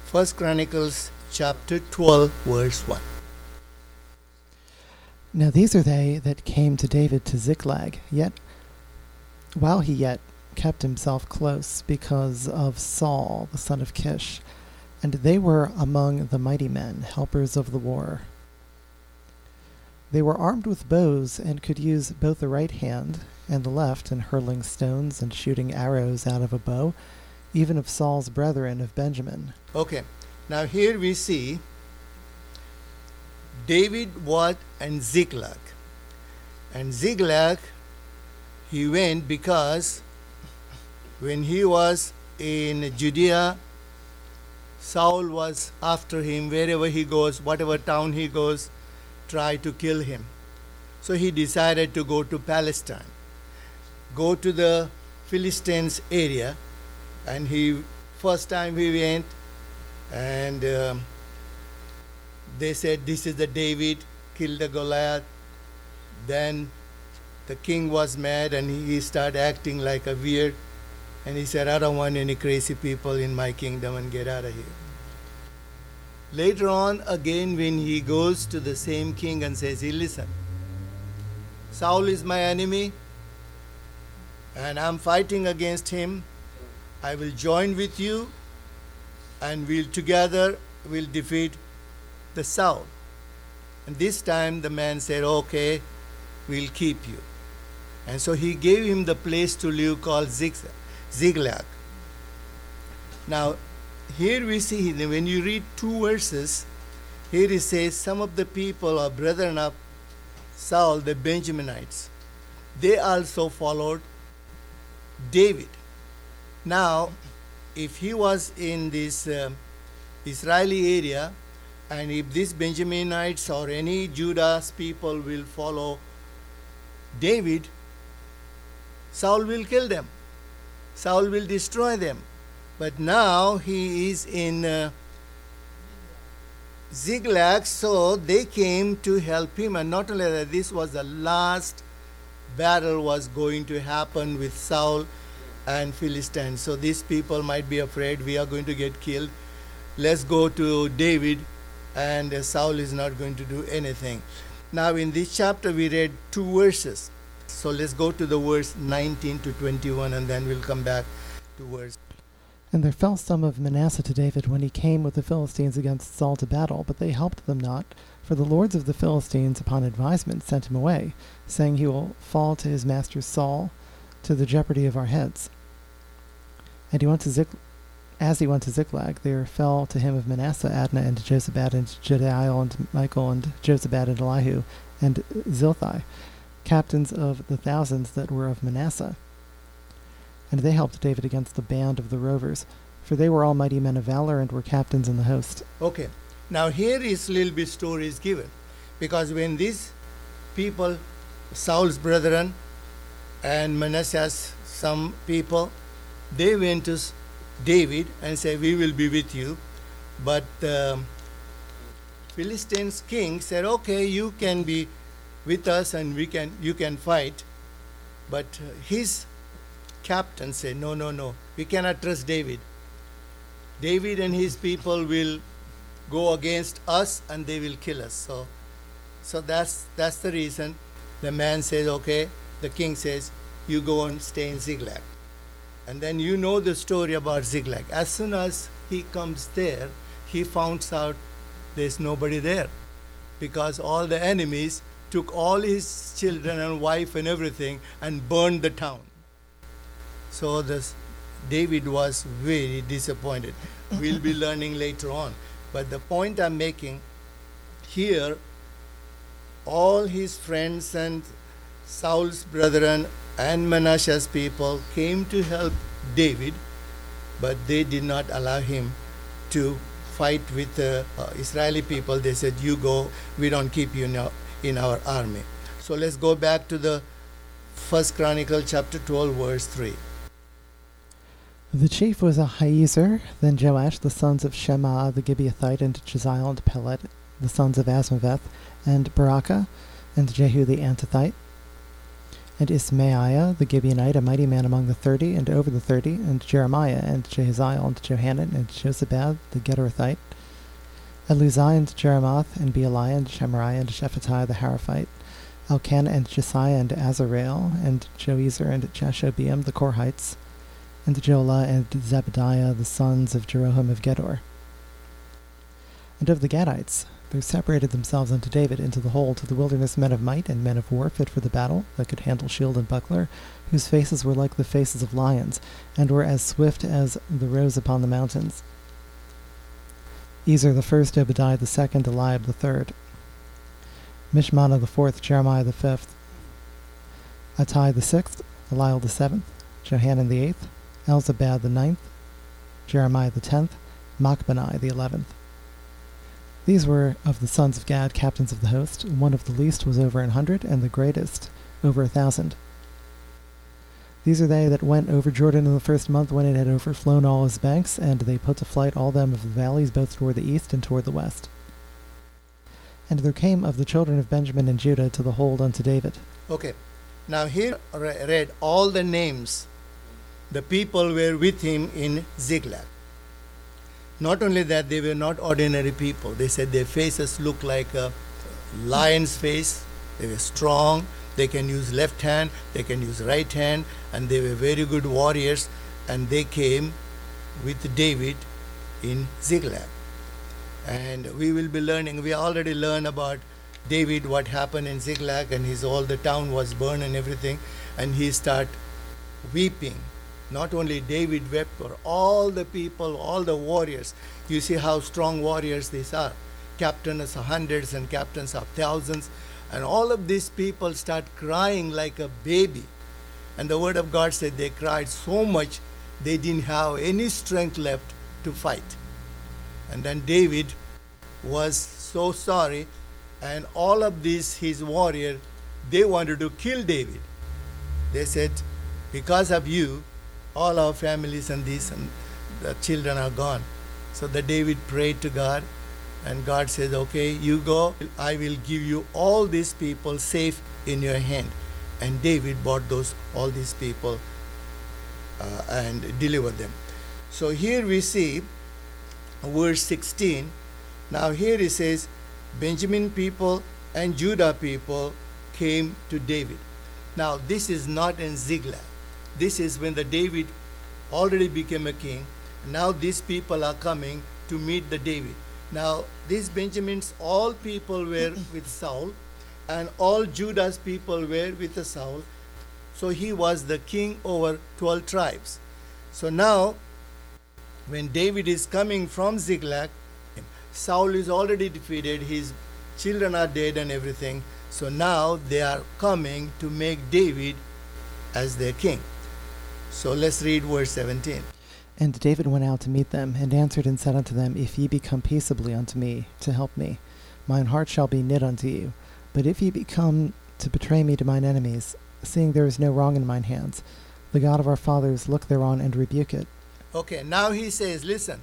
First Chronicles chapter 12, verse 1. Now these are they that came to David to Ziklag, while he yet kept himself close because of Saul the son of Kish, and they were among the mighty men, helpers of the war. They were armed with bows, and could use both the right hand and the left in hurling stones and shooting arrows out of a bow, even of Saul's brethren of Benjamin. Okay, now here we see David was in Ziklag. And Ziklag, he went because when he was in Judea, Saul was after him wherever he goes, whatever town he goes, try to kill him. So he decided to go to Palestine, go to the Philistines area, and first time he went, and they said, this is the David, killed the Goliath. Then the king was mad and he started acting like a weird, and he said, I don't want any crazy people in my kingdom, and get out of here. Later on, again, when he goes to the same king and says, hey, listen, Saul is my enemy, and I'm fighting against him. I will join with you, and we'll defeat the Saul. And this time the man said, okay, we'll keep you. And so he gave him the place to live called Ziklag. Now, here we see, when you read 2 verses, here it says, some of the people or brethren of Saul, the Benjaminites, they also followed David. Now, if he was in this Israeli area, and if these Benjaminites or any Judah's people will follow David, Saul will kill them. Saul will destroy them. But now he is in Ziklag, so they came to help him. And not only that, this was the last battle was going to happen with Saul and Philistines. So these people might be afraid, we are going to get killed. Let's go to David, and Saul is not going to do anything. Now in this chapter we read 2 verses. So let's go to the verse 19 to 21, and then we'll come back to verse. And there fell some of Manasseh to David when he came with the Philistines against Saul to battle, but they helped them not, for the lords of the Philistines upon advisement sent him away, saying, he will fall to his master Saul, to the jeopardy of our heads. And as he went to Ziklag, there fell to him of Manasseh Adnah and Jozabad and Jediael and Michael and Jozabad and Elihu and Zilthai, captains of the thousands that were of Manasseh. And they helped David against the band of the rovers, for they were all mighty men of valor and were captains in the host. Okay, now here is little bit stories given, because when these people, Saul's brethren and Manasseh's some people, they went to David and said, we will be with you. But the Philistines king said, okay, you can be with us and you can fight. But his captain said, no, we cannot trust David. David and his people will go against us and they will kill us. So that's the reason the man says, okay, the king says, you go and stay in Ziklag. And then you know the story about Ziklag. As soon as he comes there, he finds out there's nobody there, because all the enemies took all his children and wife and everything and burned the town. So David was very disappointed. We'll be learning later on. But the point I'm making here, all his friends and Saul's brethren and Manasseh's people came to help David, but they did not allow him to fight with the Israeli people. They said, you go, we don't keep you in our army. So let's go back to the First Chronicle chapter 12, verse 3. The chief was Ahiezer, then Joash, the sons of Shema the Gibeathite, and Jeziel and Pelet, the sons of Asmaveth, and Barakah, and Jehu the Antothite. and Ismaiah the Gibeonite, a mighty man among the 30, and over the 30, and Jeremiah, and Jehaziel, and Johanan, and Josabad the Gederathite, Eluzai, and Jeremoth, and Bealiah, and Shemariah, and Shephatiah the Haraphite, Elkanah, and Jesiah, and Azareel, and Joezer, and Jashobeam the Korhites, and Jolah, and Zebadiah the sons of Jeroham of Gedor. And of the Gadites, there separated themselves unto David into the whole to the wilderness men of might and men of war fit for the battle, that could handle shield and buckler, whose faces were like the faces of lions, and were as swift as the roes upon the mountains. Ezer the first, Obadiah the second, Eliab the third, Mishmannah the fourth, Jeremiah the fifth, Attai the sixth, Eliel the seventh, Johanan the eighth, Elzabad the ninth, Jeremiah the 10th, Machbanai the 11th. These were of the sons of Gad, captains of the host. One of the least was over 100, and the greatest over 1,000. These are they that went over Jordan in the first month when it had overflown all his banks, and they put to flight all them of the valleys, both toward the east and toward the west. And there came of the children of Benjamin and Judah to the hold unto David. Okay, now here read all the names. The people were with him in Ziklag. Not only that, they were not ordinary people. They said their faces looked like a lion's face. They were strong. They can use left hand. They can use right hand. And they were very good warriors. And they came with David in Ziklag. And we will be learning. We already learned about David, what happened in Ziklag. And all the town was burned and everything. And he started weeping. Not only David wept, but all the people, all the warriors. You see how strong warriors these are. Captains of hundreds and captains of thousands. And all of these people start crying like a baby. And the word of God said they cried so much they didn't have any strength left to fight. And then David was so sorry. And all of these, his warriors, they wanted to kill David. They said, because of you, all our families and these and the children are gone. So the David prayed to God, and God said, okay, you go. I will give you all these people safe in your hand. And David brought all these people and delivered them. So here we see verse 16. Now here it says, Benjamin people and Judah people came to David. Now this is not in Ziklag. This is when the David already became a king. Now these people are coming to meet the David. Now these Benjamins, all people were with Saul, and all Judah's people were with Saul. So he was the king over 12 tribes. So now when David is coming from Ziklag, Saul is already defeated, his children are dead and everything. So now they are coming to make David as their king. So let's read verse 17. And David went out to meet them, and answered and said unto them, If ye be come peaceably unto me, to help me, mine heart shall be knit unto you. But if ye be come to betray me to mine enemies, seeing there is no wrong in mine hands, the God of our fathers look thereon and rebuke it. Okay, now he says, listen,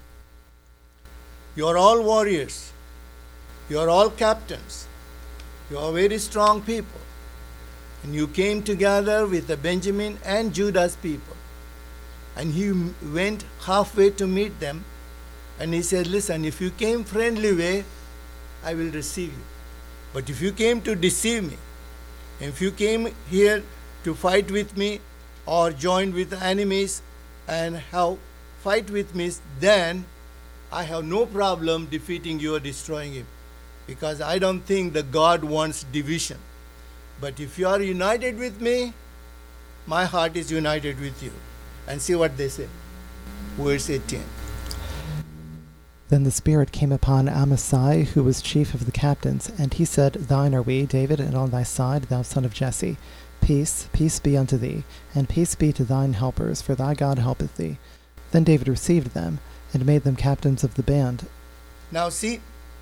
you are all warriors, you are all captains, you are very strong people. And you came together with the Benjamin and Judah's people. And he went halfway to meet them. And he said, listen, if you came friendly way, I will receive you. But if you came to deceive me, if you came here to fight with me or join with the enemies and fight with me, then I have no problem defeating you or destroying him. Because I don't think that God wants division. But if you are united with me, my heart is united with you. And see what they say. Verse 18. Then the Spirit came upon Amasai, who was chief of the captains, and he said, Thine are we, David, and on thy side, thou son of Jesse. Peace, peace be unto thee, and peace be to thine helpers, for thy God helpeth thee. Then David received them, and made them captains of the band. Now see,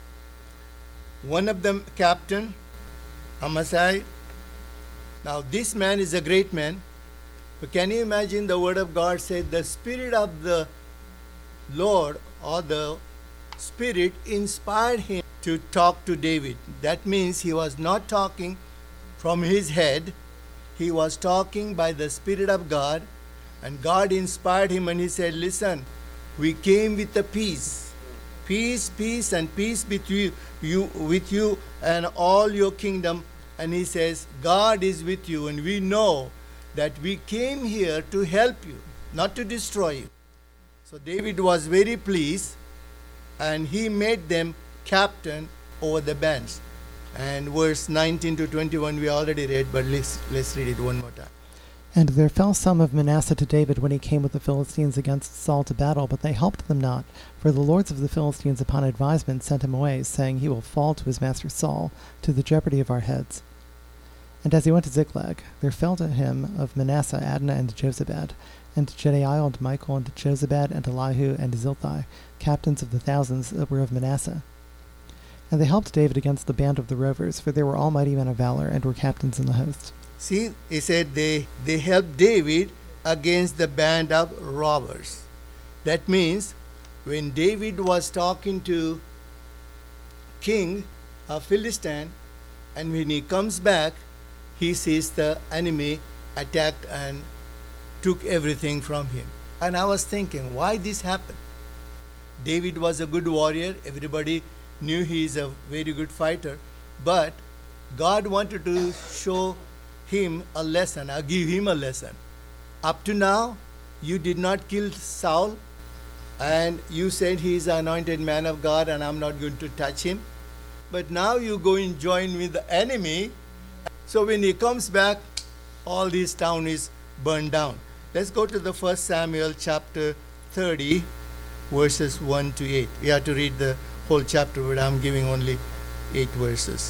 one of them captain, Amasai. Now this man is a great man. But can you imagine the word of God said the Spirit of the Lord or the Spirit inspired him to talk to David. That means he was not talking from his head. he was talking by the Spirit of God, and God inspired him, and he said, listen, we came with a peace. Peace, peace, and peace with you and all your kingdom. And he says, God is with you, and we know that we came here to help you, not to destroy you. So David was very pleased, and he made them captain over the bands. And verse 19 to 21 we already read, but let's read it one more time. And there fell some of Manasseh to David when he came with the Philistines against Saul to battle, but they helped them not. For the lords of the Philistines upon advisement sent him away, saying, he will fall to his master Saul, to the jeopardy of our heads. And as he went to Ziklag, there fell to him of Manasseh Adnah and Jozabad, and Jediael and Michael and Jozabad and Elihu and Zilthai, captains of the thousands that were of Manasseh. And they helped David against the band of the rovers, for they were all mighty men of valor, and were captains in the host. See, he said they helped David against the band of robbers. That means when David was talking to king of Philistine, and when he comes back, he sees the enemy attacked and took everything from him. And I was thinking, why this happened? David was a good warrior. Everybody knew he is a very good fighter. But God wanted to show him a lesson, or give him a lesson. Up to now, you did not kill Saul, and you said he is an anointed man of God, and I'm not going to touch him. But now you go and join with the enemy. So when he comes back, all this town is burned down. Let's go to the 1 Samuel chapter 30, verses 1 to 8. We have to read the whole chapter, but I'm giving only 8 verses.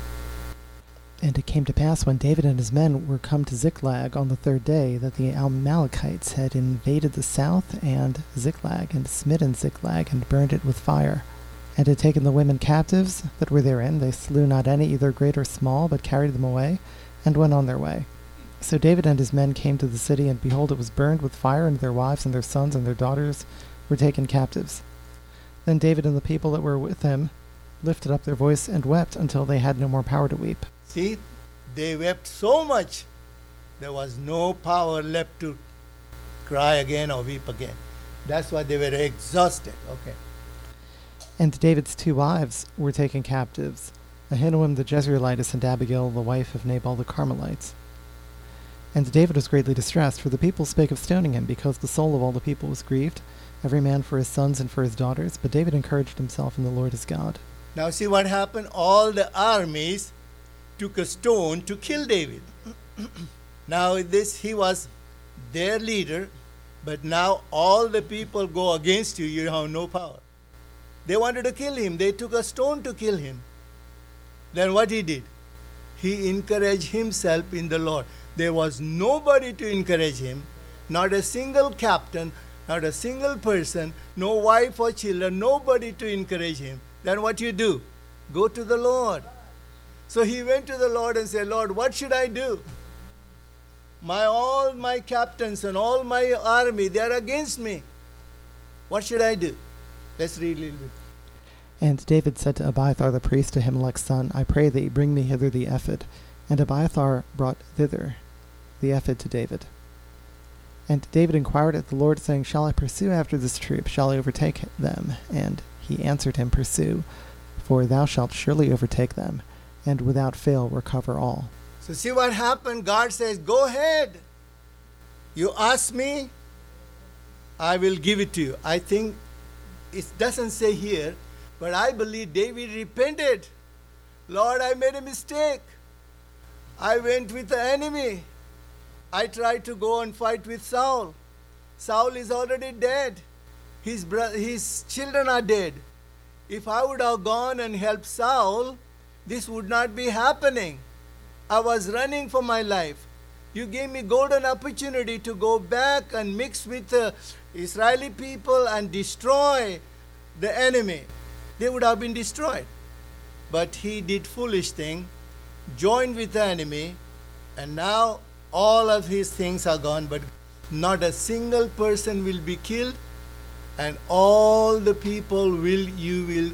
And it came to pass, when David and his men were come to Ziklag on the third day, that the Amalekites had invaded the south and Ziklag, and smitten Ziklag, and burned it with fire, and had taken the women captives that were therein. They slew not any, either great or small, but carried them away, and went on their way. So David and his men came to the city, and behold, it was burned with fire, and their wives and their sons and their daughters were taken captives. Then David and the people that were with him lifted up their voice and wept until they had no more power to weep. See, they wept so much, there was no power left to cry again or weep again. That's why they were exhausted. Okay. And David's 2 wives were taken captives, Ahinoam the Jezreelitess, and Abigail the wife of Nabal the Carmelites. And David was greatly distressed, for the people spake of stoning him, because the soul of all the people was grieved, every man for his sons and for his daughters. But David encouraged himself in the Lord his God. Now see what happened? All the armies took a stone to kill David. Now he was their leader, but now all the people go against you. You have no power. They wanted to kill him. They took a stone to kill him. Then what he did? He encouraged himself in the Lord. There was nobody to encourage him, not a single captain, not a single person, no wife or children, nobody to encourage him. Then what you do? Go to the Lord. So he went to the Lord and said, Lord, what should I do? All my captains and all my army, they are against me. What should I do? Let's read a little bit. And David said to Abiathar the priest, Ahimelech's son, I pray thee, bring me hither the ephod. And Abiathar brought thither the ephod to David. And David inquired at the Lord, saying, Shall I pursue after this troop? Shall I overtake them? And he answered him, Pursue, for thou shalt surely overtake them, and without fail recover all. So see what happened? God says, go ahead. You ask me, I will give it to you. I think it doesn't say here, but I believe David repented. Lord, I made a mistake. I went with the enemy. I tried to go and fight with Saul. Saul is already dead. His children are dead. If I would have gone and helped Saul, this would not be happening. I was running for my life. You gave me golden opportunity to go back and mix with the Israeli people and destroy the enemy. They would have been destroyed. But he did foolish thing, joined with the enemy, and now all of his things are gone, but not a single person will be killed, and all the people you will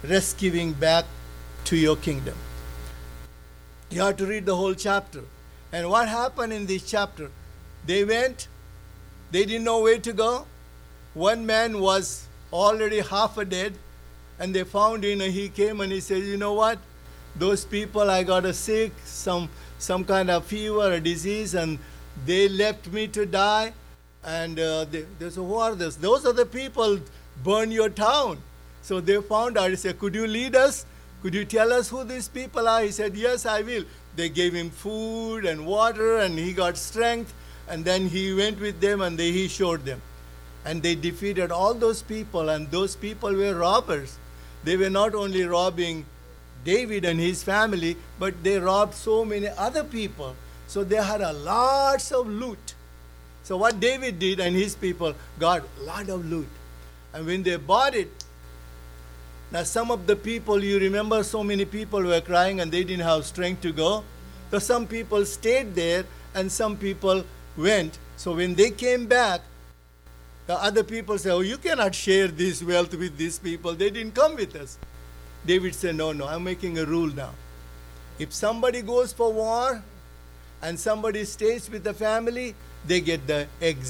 rescuing back to your kingdom. You have to read the whole chapter. And what happened in this chapter? They went, they didn't know where to go. One man was already half a dead, and they found him, and he came and he said, you know what? Those people, I got a sick, some kind of fever or disease, and they left me to die. And they said, who are those? Those are the people burn your town. So they found out. He said, could you lead us? Could you tell us who these people are? He said, yes, I will. They gave him food and water, and he got strength. And then he went with them, and he showed them. And they defeated all those people, and those people were robbers. They were not only robbing David and his family, but they robbed so many other people. So they had a lots of loot. So what David did and his people got a lot of loot. And when they bought it, now some of the people, you remember so many people were crying and they didn't have strength to go. So some people stayed there and some people went. So when they came back, the other people said, oh, you cannot share this wealth with these people. They didn't come with us. David said, no, I'm making a rule now. If somebody goes for war and somebody stays with the family, they get the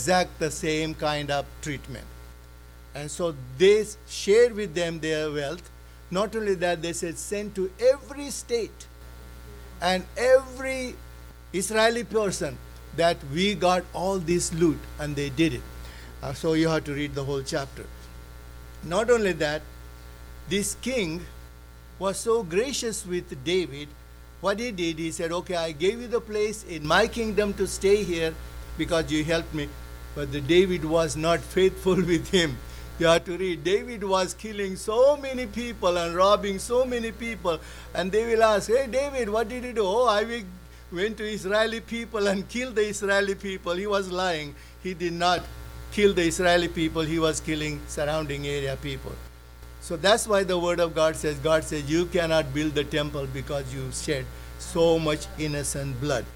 same kind of treatment. And so they shared with them their wealth. Not only that, they said, send to every state and every Israeli person that we got all this loot, and they did it. So you have to read the whole chapter. Not only that, this king was so gracious with David. What he did, he said, okay, I gave you the place in my kingdom to stay here because you helped me. But David was not faithful with him. You have to read. David was killing so many people and robbing so many people. And they will ask, hey, David, what did you do? Oh, I went to Israeli people and killed the Israeli people. He was lying. He did not kill the Israeli people. He was killing surrounding area people. So that's why the word of God says, you cannot build the temple because you shed so much innocent blood.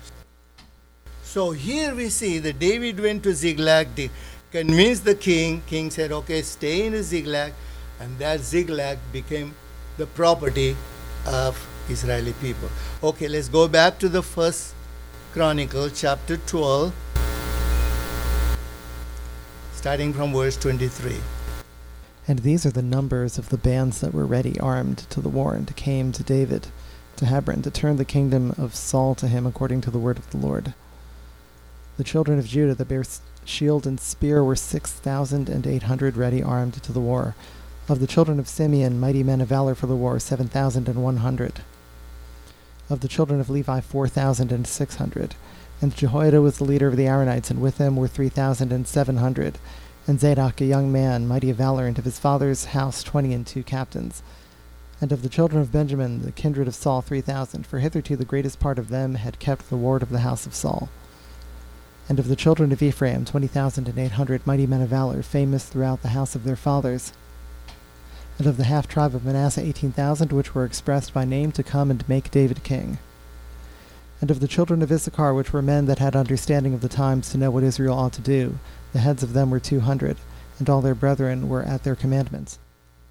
So here we see that David went to Ziklag, convinced the king. King said, okay, stay in Ziklag. And that Ziklag became the property of Israeli people. Okay, let's go back to the First Chronicle, chapter 12, starting from verse 23. And these are the numbers of the bands that were ready armed to the war, and came to David to Hebron to turn the kingdom of Saul to him according to the word of the Lord. The children of Judah that bare shield and spear were 6,800 ready armed to the war. Of the children of Simeon, mighty men of valor for the war, 7,100. Of the children of Levi, 4,600. And Jehoiada was the leader of the Aaronites, and with him were 3,700. And Zadok, a young man, mighty of valor, and of his father's house 22 captains. And of the children of Benjamin, the kindred of Saul, 3,000, for hitherto the greatest part of them had kept the ward of the house of Saul. And of the children of Ephraim, 20,800 mighty men of valor, famous throughout the house of their fathers. And of the half-tribe of Manasseh, 18,000, which were expressed by name to come and make David king. And of the children of Issachar, which were men that had understanding of the times to know what Israel ought to do, the heads of them were 200, and all their brethren were at their commandments.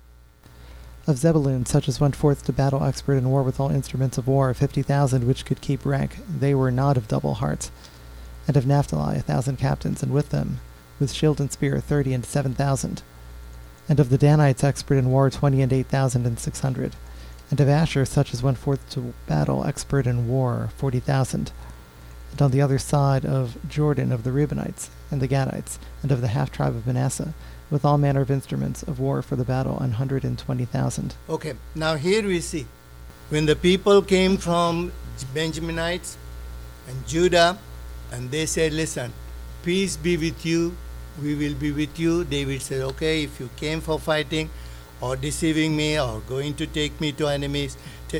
Of Zebulun, such as went forth to battle expert in war with all instruments of war, 50,000 which could keep rank, they were not of double hearts. And of Naphtali 1,000 captains, and with them, with shield and spear, 30 and 7,000. And of the Danites expert in war, 20 and 8,600. And of Asher, such as went forth to battle expert in war, 40,000. And on the other side of Jordan of the Reubenites, and the Gadites, and of the half-tribe of Manasseh, with all manner of instruments of war for the battle, 120,000. Okay, now here we see, when the people came from Benjaminites and Judah, and they said, listen, peace be with you, we will be with you. David said, okay, if you came for fighting or deceiving me or going to take me to enemies,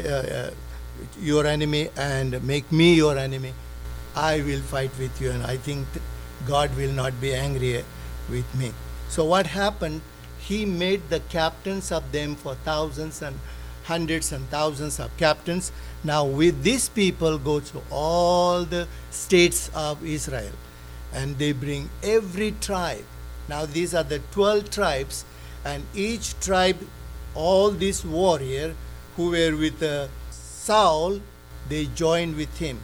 your enemy, and make me your enemy, I will fight with you, and I think God will not be angry with me. So what happened, he made the captains of them for thousands and hundreds and thousands of captains. Now with these people go to all the states of Israel, and they bring every tribe. Now these are the 12 tribes, and each tribe, all these warriors who were with Saul, they joined with him.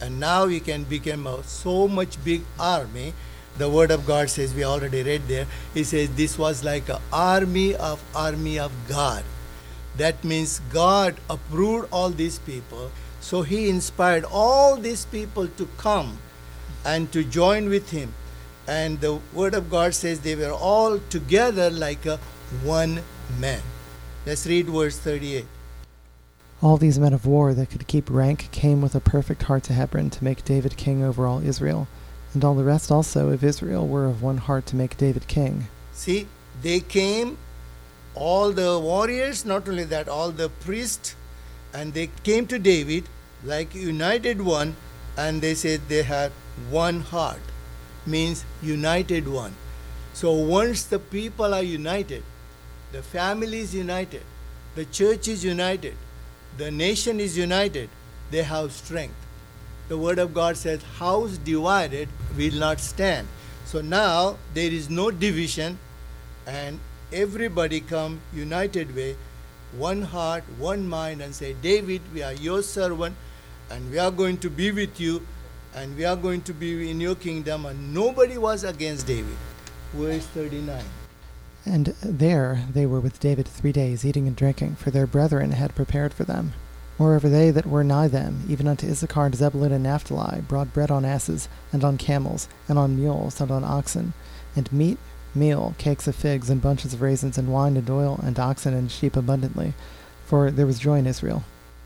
and now we can become so much big army. The word of God says, we already read there, it says this was like an army of God. That means God approved all these people, so he inspired all these people to come and to join with him. And the word of God says they were all together like a one man. Let's read verse 38. All these men of war that could keep rank came with a perfect heart to Hebron to make David king over all Israel. And all the rest also of Israel were of one heart to make David king. See, they came, all the warriors, not only that, all the priests, and they came to David like united one, and they said they had one heart, means united one. So once the people are united, the family is united, the church is united, the nation is united, they have strength. The word of God says, house divided will not stand. So now there is no division, and everybody come united way, one heart, one mind, and say, David, we are your servant, and we are going to be with you, and we are going to be in your kingdom. And nobody was against David. Verse 39. And there they were with David 3 days, eating and drinking, for their brethren had prepared for them. Moreover, they that were nigh them, even unto Issachar and Zebulun and Naphtali, brought bread on asses, and on camels, and on mules, and on oxen, and meat, meal, cakes of figs, and bunches of raisins, and wine, and oil, and oxen, and sheep abundantly. For there was joy in Israel.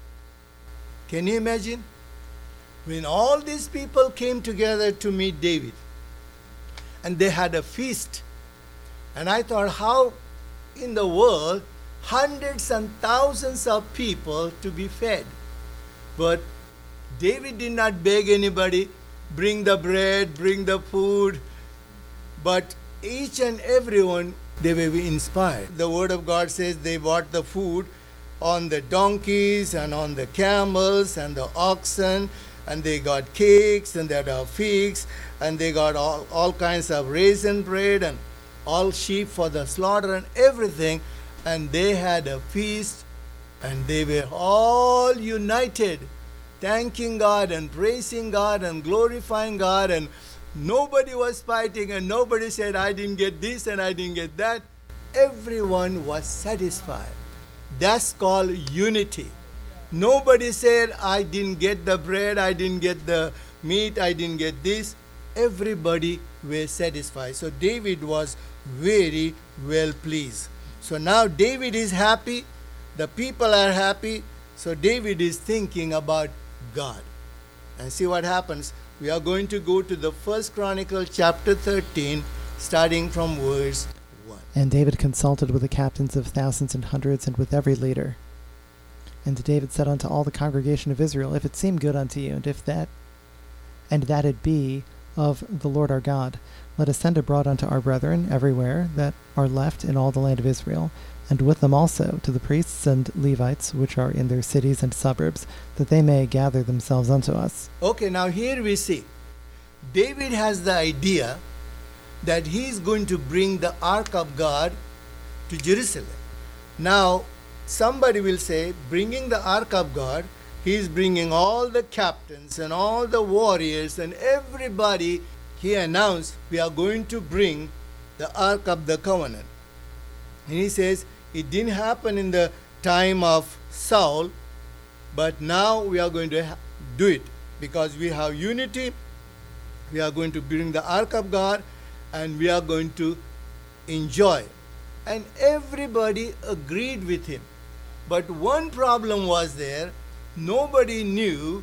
Can you imagine? When all these people came together to meet David, and they had a feast, and I thought, how in the world hundreds and thousands of people to be fed? But David did not beg anybody, bring the bread, bring the food, but each and everyone, they were inspired. The word of God says they bought the food on the donkeys and on the camels and the oxen, and they got cakes and they got figs, and they got all kinds of raisin bread and all sheep for the slaughter and everything. And they had a feast, and they were all united, thanking God and praising God and glorifying God, and nobody was fighting, and nobody said, I didn't get this and I didn't get that. Everyone was satisfied. That's called unity. Nobody said, I didn't get the bread, I didn't get the meat, I didn't get this. Everybody were satisfied. So David was very well pleased. So now David is happy, the people are happy, so David is thinking about God. And see what happens. We are going to go to the 1 Chronicles chapter 13, starting from verse 1. And David consulted with the captains of thousands and hundreds, and with every leader. And David said unto all the congregation of Israel, If it seem good unto you, and that it be of the Lord our God, let us send abroad unto our brethren everywhere that are left in all the land of Israel, and with them also to the priests and Levites which are in their cities and suburbs, that they may gather themselves unto us. Okay, now here we see, David has the idea that he is going to bring the ark of God to Jerusalem. Now, somebody will say, bringing the ark of God, he is bringing all the captains and all the warriors and everybody. He announced, we are going to bring the Ark of the Covenant. And he says, it didn't happen in the time of Saul, but now we are going to do it. Because we have unity, we are going to bring the Ark of God, and we are going to enjoy. And everybody agreed with him. But one problem was there. Nobody knew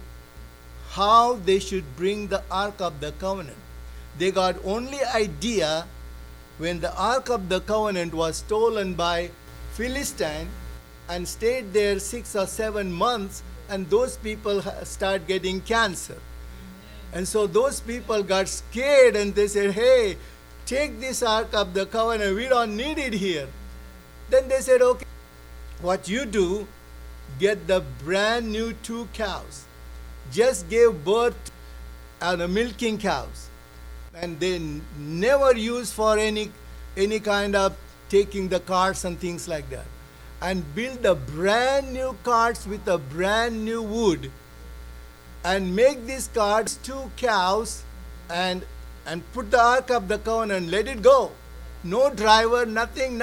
how they should bring the Ark of the Covenant. They got only idea when the Ark of the Covenant was stolen by Philistine and stayed there 6 or 7 months, and those people start getting cancer. And so those people got scared, and they said, hey, take this Ark of the Covenant, we don't need it here. Then they said, okay, what you do, get the brand new 2 cows. Just gave birth to the milking cows. And they never use for any kind of taking the carts and things like that. And build a brand new carts with a brand new wood. and make this cart, 2 cows, and put the Ark of the Covenant, let it go. No driver, nothing.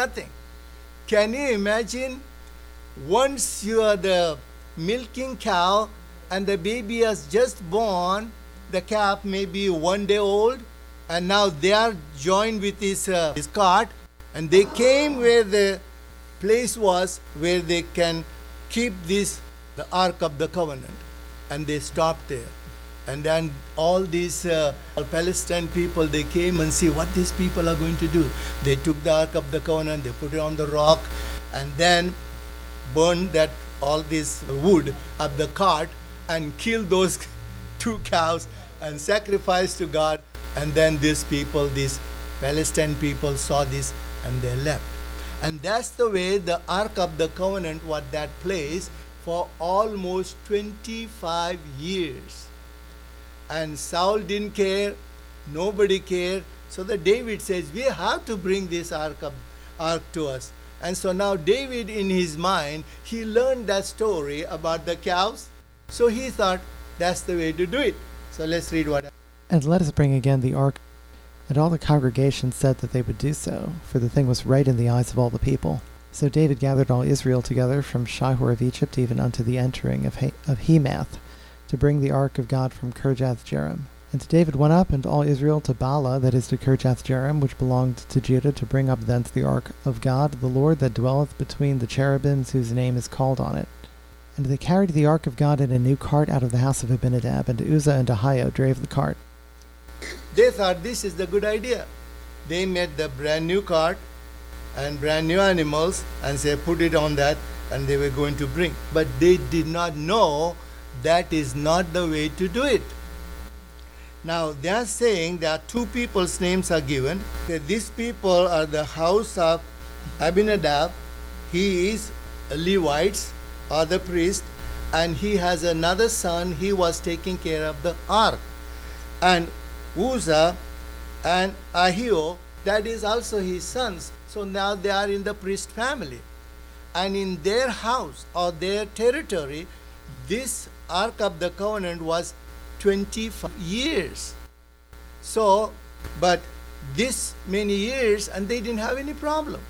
Can you imagine? Once you are the milking cow and the baby has just born, the calf may be 1 day old, and now they are joined with his cart, and they came where the place was where they can keep the Ark of the Covenant, and they stopped there. And then all these Palestine people, they came and see what these people are going to do. They took the Ark of the Covenant, they put it on the rock, and then burned that all this wood of the cart and killed those 2 cows and sacrificed to God. And then these Palestine people saw this and they left. And that's the way the Ark of the Covenant was that place for almost 25 years. And Saul didn't care, nobody cared. So that David says, we have to bring this ark to us. And so now David, in his mind, he learned that story about the cows. So he thought that's the way to do it. So let's read what. And let us bring again the ark. And all the congregation said that they would do so, for the thing was right in the eyes of all the people. So David gathered all Israel together from Shihor of Egypt even unto the entering of Hemath, to bring the ark of God from Kirjath-jearim. And David went up, and all Israel, to Baalah, that is to Kirjath-jearim, which belonged to Judah, to bring up thence the ark of God, the Lord that dwelleth between the cherubims, whose name is called on it. And they carried the ark of God in a new cart out of the house of Abinadab, and Uzzah and Ahio drave the cart. They thought this is the good idea. They made the brand new cart and brand new animals and say put it on that, and they were going to bring. But they did not know that is not the way to do it. Now they are saying that 2 people's names are given. These people are the house of Abinadab. He is Levites or the priest, and he has another son. He was taking care of the ark. And Uzzah and Ahio, that is also his sons. So now they are in the priest family. And in their house or their territory, this Ark of the Covenant was 25 years. So, but this many years, and they didn't have any problem.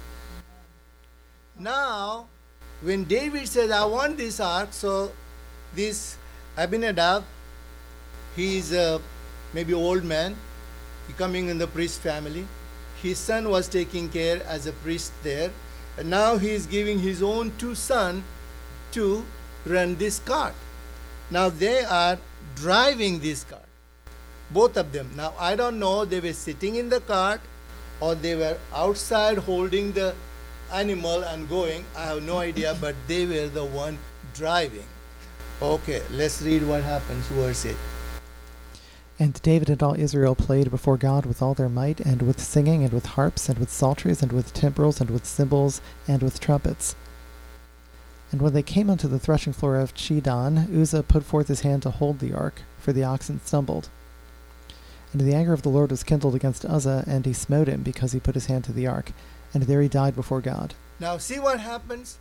Now, when David says, I want this ark, so this Abinadab, he is maybe old man, he coming in the priest family. His son was taking care as a priest there. And now he is giving his own 2 sons to run this cart. Now they are driving this cart, both of them. Now I don't know, they were sitting in the cart or they were outside holding the animal and going. I have no idea, but they were the one driving. Okay, let's read what happens, verse 8. And David and all Israel played before God with all their might, and with singing, and with harps, and with psalteries, and with timbrels, and with cymbals, and with trumpets. And when they came unto the threshing floor of Chidon, Uzzah put forth his hand to hold the ark, for the oxen stumbled. And the anger of the Lord was kindled against Uzzah, and he smote him, because he put his hand to the ark. And there he died before God. Now see what happens?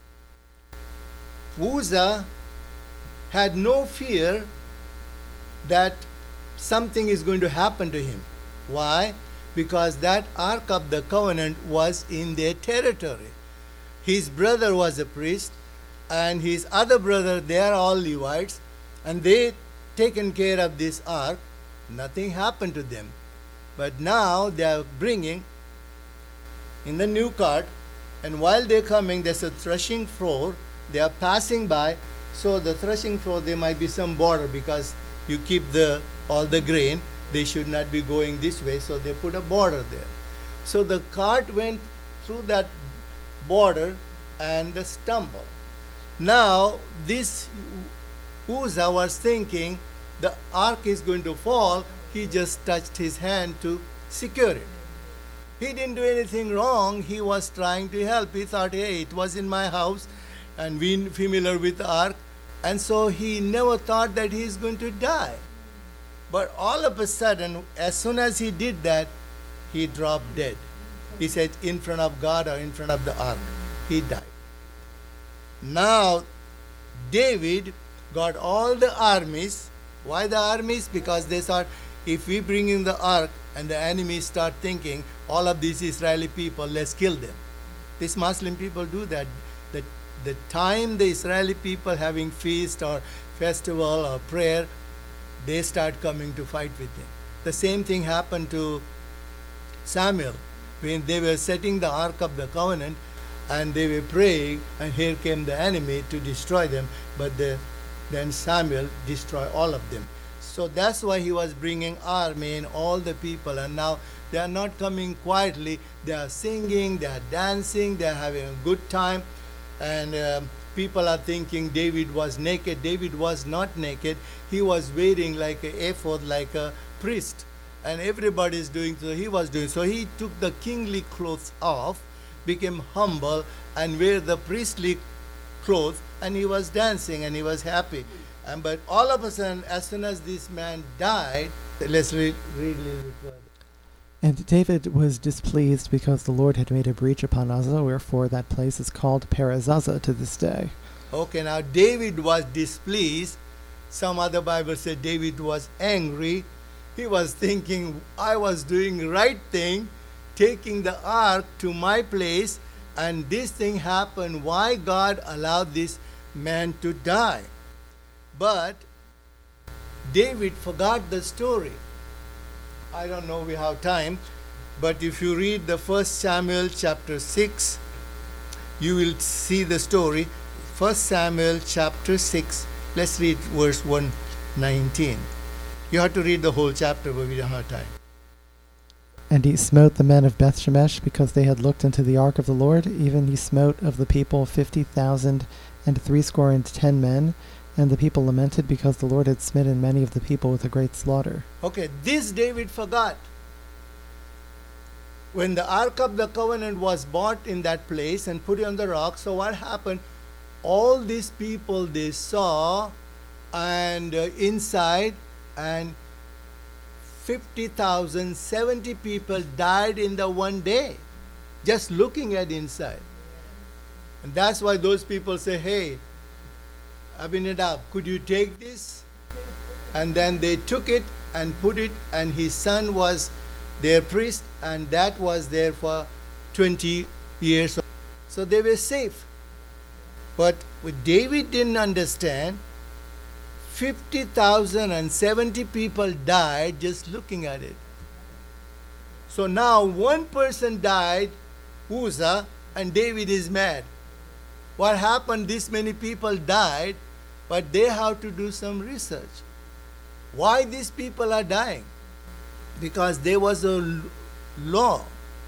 Uzzah had no fear that something is going to happen to him. Why? Because that Ark of the Covenant was in their territory. His brother was a priest, and his other brother, they are all Levites, and they taken care of this ark. Nothing happened to them. But now they are bringing in the new cart, and while they're coming, there's a threshing floor. They are passing by. So the threshing floor, there might be some border, because you keep all the grain. They should not be going this way, so they put a border there. So the cart went through that border and stumbled. Now this Uzzah was thinking the ark is going to fall. He just touched his hand to secure it. He didn't do anything wrong. He was trying to help. He thought, hey, it was in my house and we familiar with the ark. And so he never thought that he is going to die. But all of a sudden, as soon as he did that, he dropped dead. He said, in front of God or in front of the ark. He died. Now, David got all the armies Why the armies? Because they thought, if we bring in the ark and the enemies start thinking, all of these Israeli people, let's kill them. These Muslim people do that. The time the Israeli people having feast or festival or prayer, they start coming to fight with him. The same thing happened to Samuel when they were setting the Ark of the Covenant and they were praying, and here came the enemy to destroy them, but then Samuel destroyed all of them. So that's why he was bringing army and all the people, and now they are not coming quietly. They are singing, they are dancing, they are having a good time, and people are thinking David was naked. David was not naked. He was wearing like an ephod, like a priest, and everybody is doing so. He was doing so. He took the kingly clothes off, became humble, and wear the priestly clothes, and he was dancing and he was happy. But all of a sudden, as soon as this man died, let's read a little bit further. And David was displeased because the Lord had made a breach upon Uzzah, wherefore that place is called Perez-Uzzah to this day. Okay, now David was displeased. Some other Bible said David was angry. He was thinking, I was doing right thing, taking the ark to my place, and this thing happened. Why God allowed this man to die? But David forgot the story. I don't know we have time, but if you read the 1 Samuel chapter 6, you will see the story. 1 Samuel chapter 6, let's read verse 119. You have to read the whole chapter, but we don't have time. And he smote the men of Bethshemesh because they had looked into the ark of the Lord. Even he smote of the people 50,000 and 70 men. And the people lamented because the Lord had smitten many of the people with a great slaughter. Okay, this David forgot. When the Ark of the Covenant was bought in that place and put on the rock, so what happened? All these people they saw, and inside, and 50,000, 70 people died in the one day, just looking at inside. And that's why those people say, hey, Abinadab, could you take this? And then they took it and put it, and his son was their priest, and that was there for 20 years. So they were safe. But what David didn't understand, 50,000 and 70 people died just looking at it. So now one person died, Uzzah, and David is mad. What happened? This many people died, but they have to do some research. Why these people are dying? Because there was a law.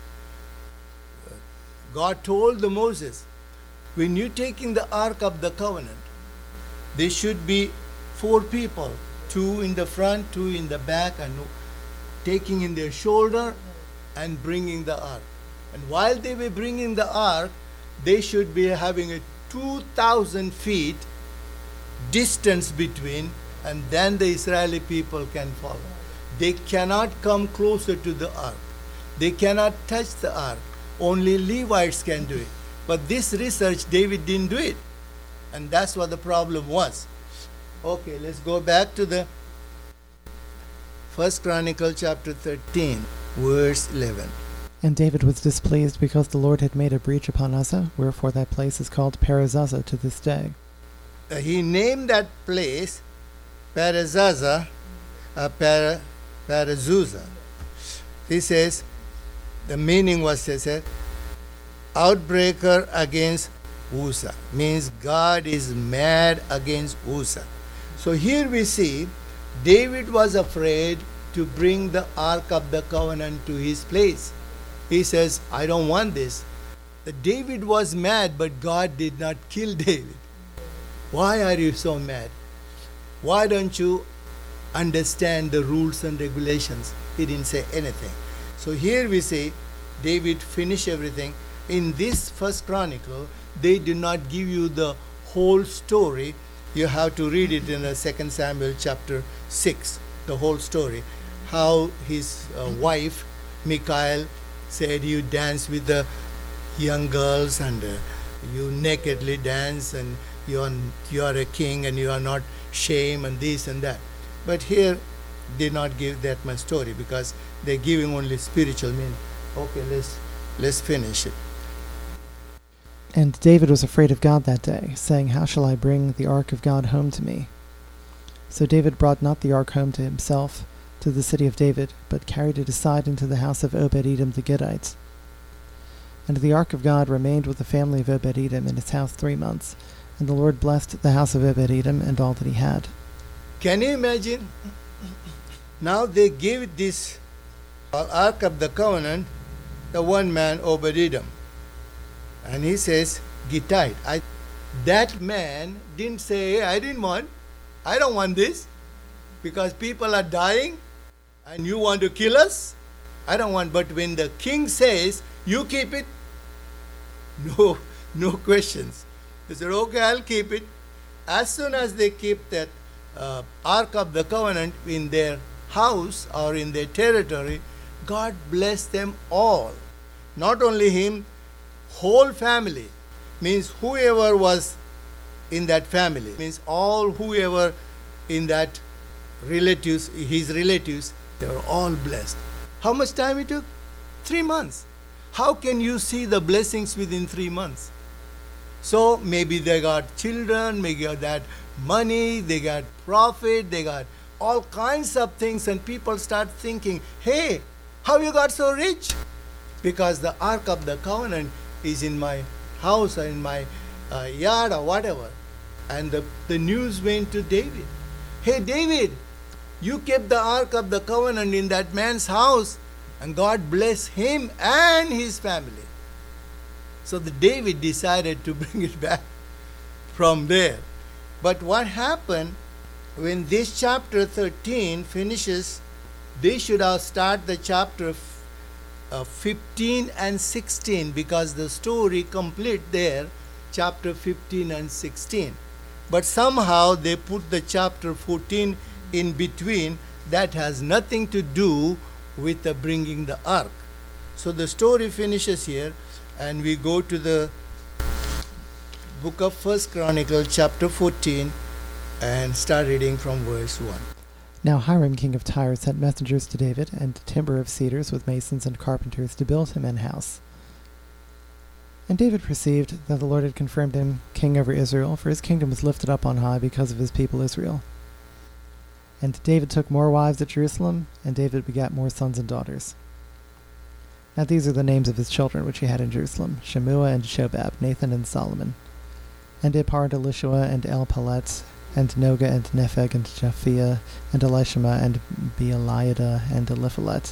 God told Moses, when you're taking the Ark of the Covenant, there should be 4 people, 2 in the front, 2 in the back, and taking in their shoulder and bringing the Ark. And while they were bringing the Ark, they should be having a 2,000 feet distance between, and then the Israeli people can follow. They cannot come closer to the ark. They cannot touch the ark. Only Levites can do it. But this research, David didn't do it. And that's what the problem was. Okay, let's go back to the 1 Chronicle chapter 13, verse 11. And David was displeased because the Lord had made a breach upon Uzzah, wherefore that place is called Perez-Uzzah to this day. He named that place Perez-Uzzah, Perez-Uzzah. He says, the meaning was, he said, outbreaker against Uzzah. Means God is mad against Uzzah. So here we see David was afraid to bring the Ark of the Covenant to his place. He says, I don't want this. David was mad, but God did not kill David. Why are you so mad? Why don't you understand the rules and regulations? He didn't say anything. So here we say David finished everything. In this 1 Chronicle, they do not give you the whole story. You have to read it in 2 Samuel chapter 6, the whole story. How his wife, Michal, said you dance with the young girls and you nakedly dance and you are a king and you are not shame and this and that. But here did not give that much story because they're giving only spiritual meaning. Okay, let's finish it. And David was afraid of God that day, saying, "How shall I bring the ark of God home to me?" So David brought not the ark home to himself, to the city of David, but carried it aside into the house of Obed-Edom the Gittite. And the ark of God remained with the family of Obed-Edom in his house 3 months, and the Lord blessed the house of Obed-Edom and all that he had. Can you imagine? Now they give this Ark of the Covenant, the one man, Obed-Edom. And he says, Gittite. That man didn't say, I don't want this, because people are dying and you want to kill us. I don't want. But when the king says, you keep it, no questions. They said, okay, I'll keep it. As soon as they keep that Ark of the Covenant in their house or in their territory, God blessed them all. Not only him, whole family. Means whoever was in that family. Means all whoever in that relatives, his relatives, they were all blessed. How much time it took? 3 months. How can you see the blessings within 3 months? So maybe they got children, maybe they got money, they got profit, they got all kinds of things, and people start thinking, hey, how you got so rich? Because the Ark of the Covenant is in my house or in my yard or whatever. And the news went to David. Hey David, you kept the Ark of the Covenant in that man's house, and God blessed him and his family. So David decided to bring it back from there. But what happened when this chapter 13 finishes, they should have started the chapter 15 and 16, because the story complete there, chapter 15 and 16. But somehow they put the chapter 14 in between. That has nothing to do with the bringing the ark. So the story finishes here, and we go to the book of 1 Chronicles chapter 14 and start reading from verse 1. Now Hiram king of Tyre sent messengers to David, and timber of cedars with masons and carpenters to build him an house. And David perceived that the Lord had confirmed him king over Israel, for his kingdom was lifted up on high because of his people Israel. And David took more wives at Jerusalem, and David begat more sons and daughters. Now these are the names of his children which he had in Jerusalem: Shemua and Shobab, Nathan and Solomon, and Ipar and Elishua and Elpalet, and Noga and Nepheg and Japhia, and Elishama and Beeliada and Eliphalet.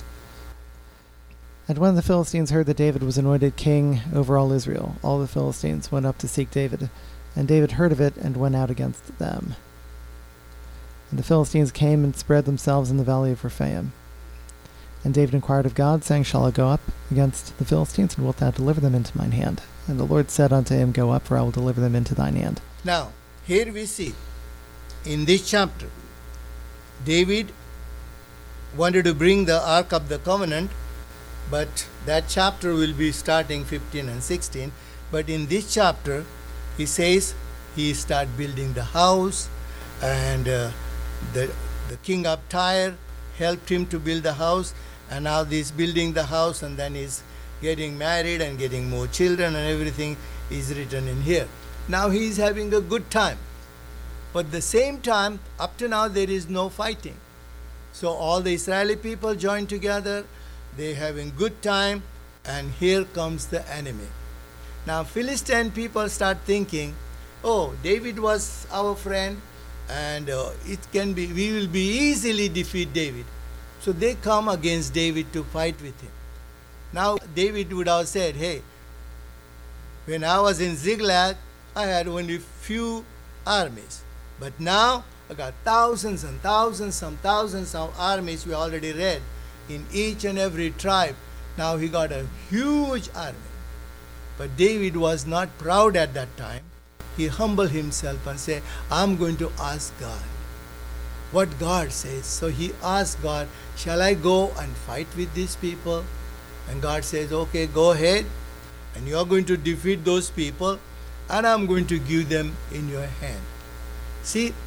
And when the Philistines heard that David was anointed king over all Israel, all the Philistines went up to seek David, and David heard of it and went out against them. And the Philistines came and spread themselves in the valley of Rephaim. And David inquired of God, saying, Shall I go up against the Philistines, and wilt thou deliver them into mine hand? And the Lord said unto him, Go up, for I will deliver them into thine hand. Now, here we see, in this chapter, David wanted to bring the Ark of the Covenant, but that chapter will be starting 15 and 16. But in this chapter, he says he start building the house, and the king of Tyre helped him to build the house, and now he's building the house, and then he's getting married and getting more children, and everything is written in here. Now he's having a good time. But at the same time, up to now, there is no fighting. So all the Israeli people join together, they're having good time, and here comes the enemy. Now Philistine people start thinking, oh, David was our friend, and we will be easily defeat David. So they come against David to fight with him. Now David would have said, hey, when I was in Ziklag, I had only few armies. But now I got thousands and thousands, some thousands of armies we already read in each and every tribe. Now he got a huge army. But David was not proud at that time. He humbled himself and said, I'm going to ask God what God says. So he asked God, shall I go and fight with these people? And God says, okay, go ahead, and you are going to defeat those people, and I'm going to give them in your hand. See,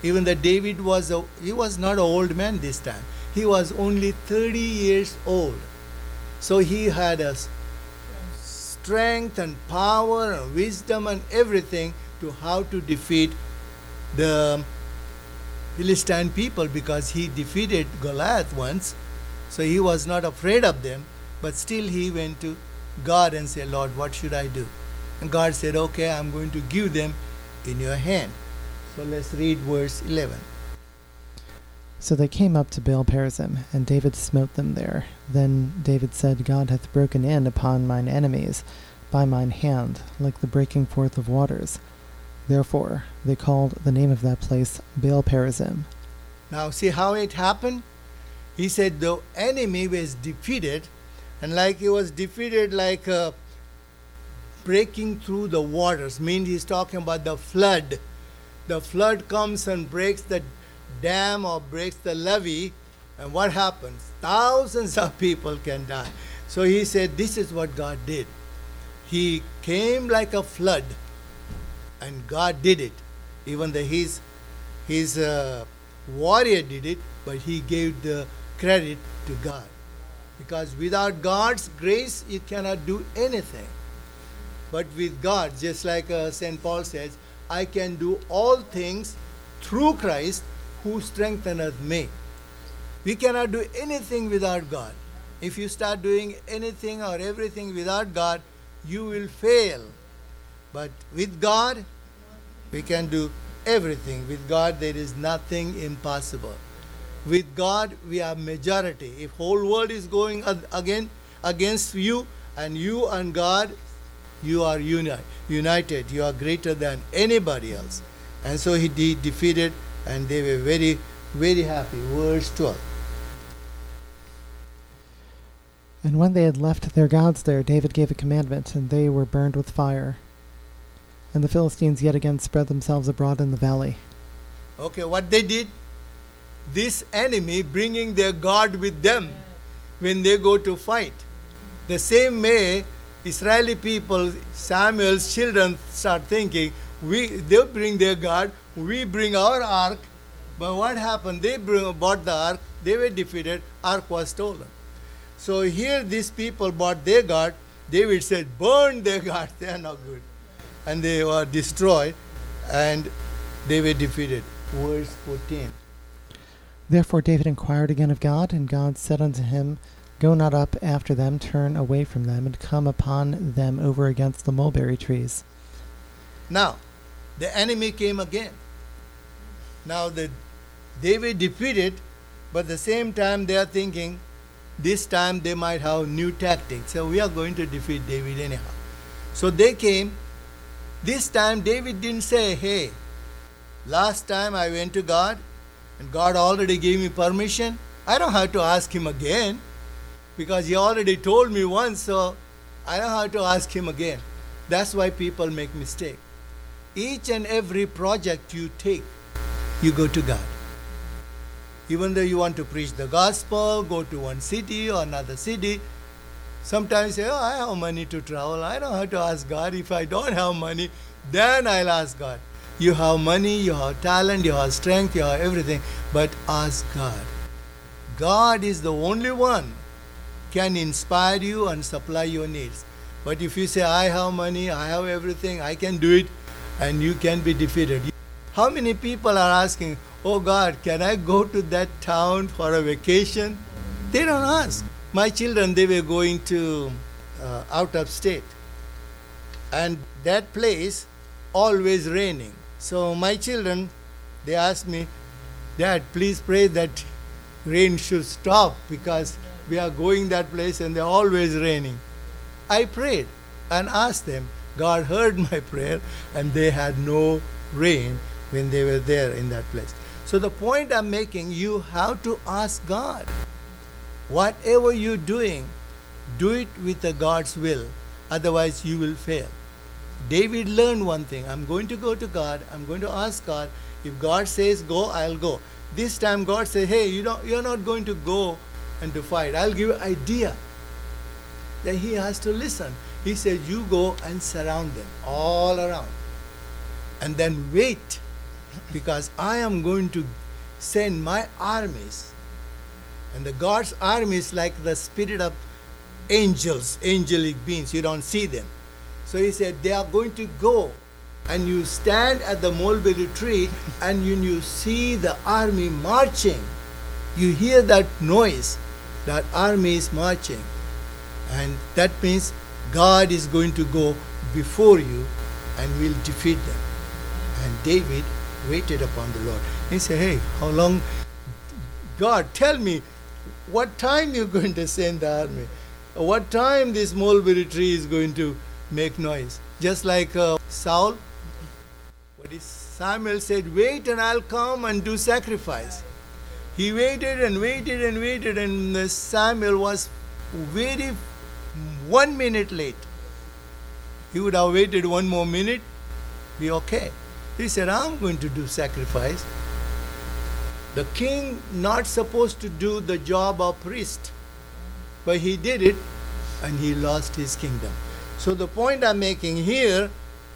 Even that David he was not an old man this time. He was only 30 years old. So he had a strength and power and wisdom and everything to how to defeat the Philistine people, because he defeated Goliath once. So he was not afraid of them, but still he went to God and said, Lord, what should I do? And God said, okay, I'm going to give them in your hand. So let's read verse 11. So they came up to Baal-perazim, and David smote them there. Then David said, God hath broken in upon mine enemies by mine hand, like the breaking forth of waters. Therefore they called the name of that place Baal-perazim. Now see how it happened? He said the enemy was defeated, and like he was defeated like breaking through the waters. Means he's talking about the flood. The flood comes and breaks the dam or breaks the levee, and what happens? Thousands of people can die. So he said this is what God did. He came like a flood, and God did it. Even his warrior did it, but he gave the credit to God. Because without God's grace, you cannot do anything. But with God, just like St. Paul says, I can do all things through Christ who strengtheneth me. We cannot do anything without God. If you start doing anything or everything without God, you will fail. But with God, we can do everything. With God, there is nothing impossible. With God, we are majority. If whole world is going against you and God, you are united. You are greater than anybody else. And so he defeated, and they were very, very happy. Verse 12. And when they had left their gods there, David gave a commandment, and they were burned with fire. And the Philistines yet again spread themselves abroad in the valley. Okay, what they did? This enemy bringing their God with them when they go to fight. The same way Israeli people, Samuel's children start thinking, they bring their God, we bring our ark. But what happened? They bought the ark, they were defeated, ark was stolen. So here these people bought their God. David said, burn their God, they are not good. And they were destroyed, and they were defeated. Verse 14. Therefore David inquired again of God, and God said unto him, Go not up after them, turn away from them, and come upon them over against the mulberry trees. Now, the enemy came again. Now, they were defeated, but at the same time they are thinking, this time they might have new tactics. So we are going to defeat David anyhow. So they came. This time David didn't say, hey, last time I went to God, and God already gave me permission. I don't have to ask him again, because he already told me once, so I don't have to ask him again. That's why people make mistake. Each and every project you take, you go to God. Even though you want to preach the gospel, go to one city or another city, sometimes you say, I have money to travel. I don't have to ask God. If I don't have money, then I'll ask God. You have money, you have talent, you have strength, you have everything, but ask God. God is the only one can inspire you and supply your needs. But if you say, I have money, I have everything, I can do it, and you can be defeated. How many people are asking, oh God, can I go to that town for a vacation? They don't ask. My children, they were going to out of state. And that place, always raining. So my children, they asked me, Dad, please pray that rain should stop, because we are going that place and they're always raining. I prayed and asked them. God heard my prayer, and they had no rain when they were there in that place. So the point I'm making, you have to ask God. Whatever you're doing, do it with the God's will. Otherwise, you will fail. David learned one thing. I'm going to go to God. I'm going to ask God. If God says go, I'll go. This time God says, hey, you're not going to go and to fight. I'll give you an idea. Then he has to listen. He said, you go and surround them all around. And then wait. because I am going to send my armies. And the God's army is like the spirit of angels, angelic beings. You don't see them. So he said, they are going to go. And you stand at the mulberry tree and you see the army marching. You hear that noise. That army is marching. And that means God is going to go before you and will defeat them. And David waited upon the Lord. He said, hey, how long? God, tell me, what time you're going to send the army? What time this mulberry tree is going to make noise? Just like Saul, Samuel said, wait and I'll come and do sacrifice. He waited and waited and waited, and Samuel was very 1 minute late. He would have waited 1 more minute, be okay. He said, I'm going to do sacrifice. The king not supposed to do the job of priest, but he did it and he lost his kingdom. So the point I'm making here,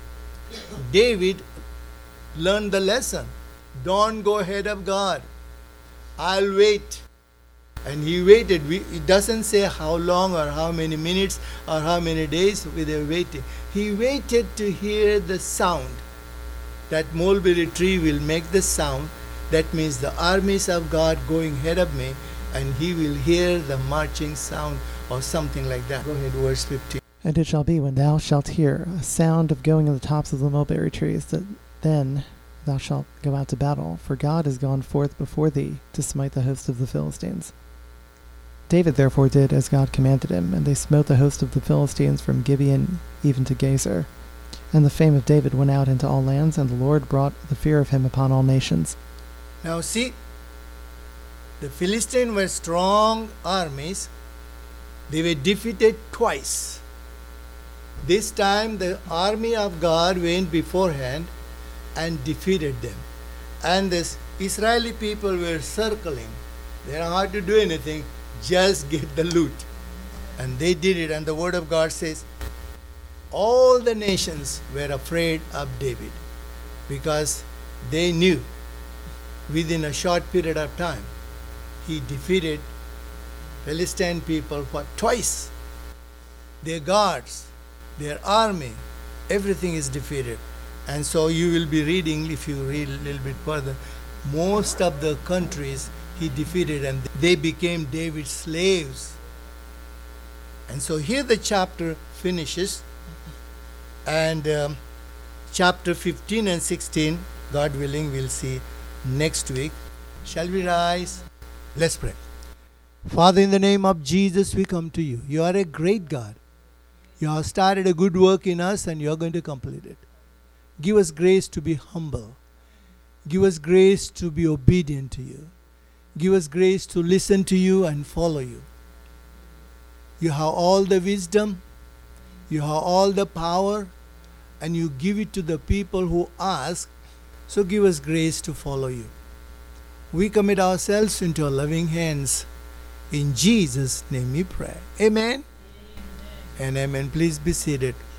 David learned the lesson. Don't go ahead of God. I'll wait. And he waited. It doesn't say how long or how many minutes or how many days we were waiting. He waited to hear the sound. That mulberry tree will make the sound. That means the armies of God going ahead of me, and he will hear the marching sound or something like that. Go ahead, verse 15. And it shall be, when thou shalt hear a sound of going in the tops of the mulberry trees, that then thou shalt go out to battle, for God is gone forth before thee to smite the host of the Philistines. David therefore did as God commanded him, and they smote the host of the Philistines from Gibeon even to Gezer. And the fame of David went out into all lands, and the Lord brought the fear of him upon all nations. Now see, the Philistines were strong armies. They were defeated twice. This time the army of God went beforehand and defeated them. And the Israeli people were circling. They don't have to do anything, just get the loot. And they did it, and the word of God says, all the nations were afraid of David because they knew within a short period of time he defeated Philistine people for twice. Their guards, their army, everything is defeated. And so you will be reading, if you read a little bit further, most of the countries he defeated and they became David's slaves. And so here the chapter finishes, and chapter 15 and 16, God willing, we'll see next week. Shall we rise? Let's pray. Father, in the name of Jesus, we come to you. You are a great God. You have started a good work in us and you are going to complete it. Give us grace to be humble. Give us grace to be obedient to you. Give us grace to listen to you and follow you. You have all the wisdom. You have all the power. And you give it to the people who ask. So give us grace to follow you. We commit ourselves into your loving hands. In Jesus' name we pray. Amen. And amen. Please be seated.